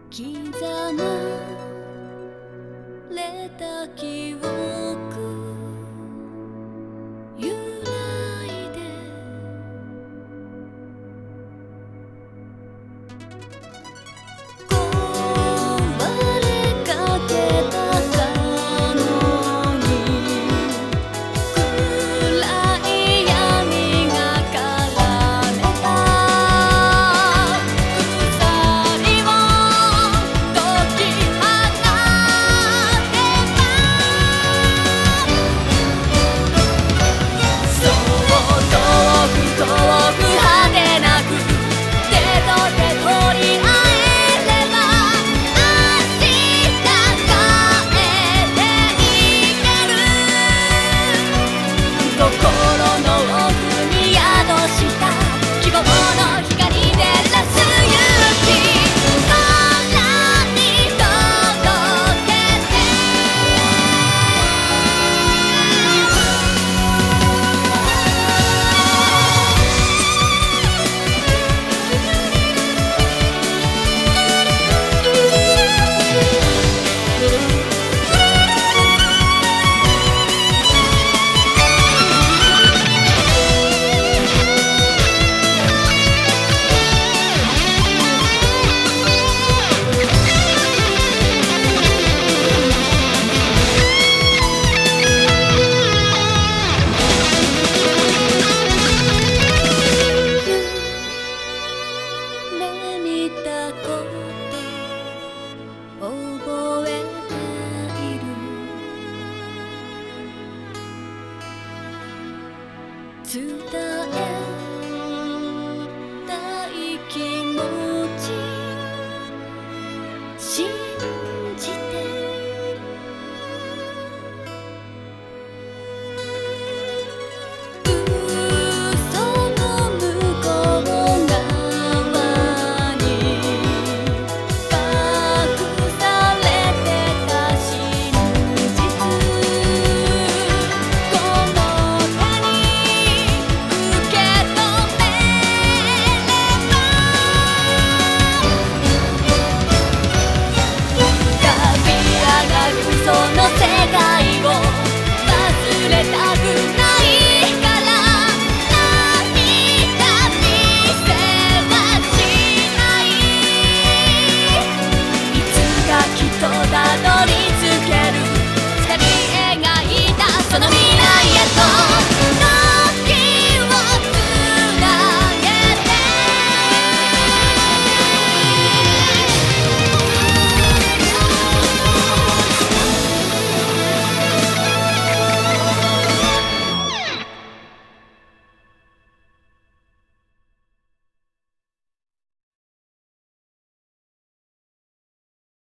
刻まれた記憶揺らいで壊れかけたかのに暗い闇が絡めた鎖を解き放てばそう遠く遠く果てなく手と手取り合えれば明日帰っていける心の奥に宿した希望の光照らす勇気空に届けて夢見たこと覚えている伝えたい気持ち信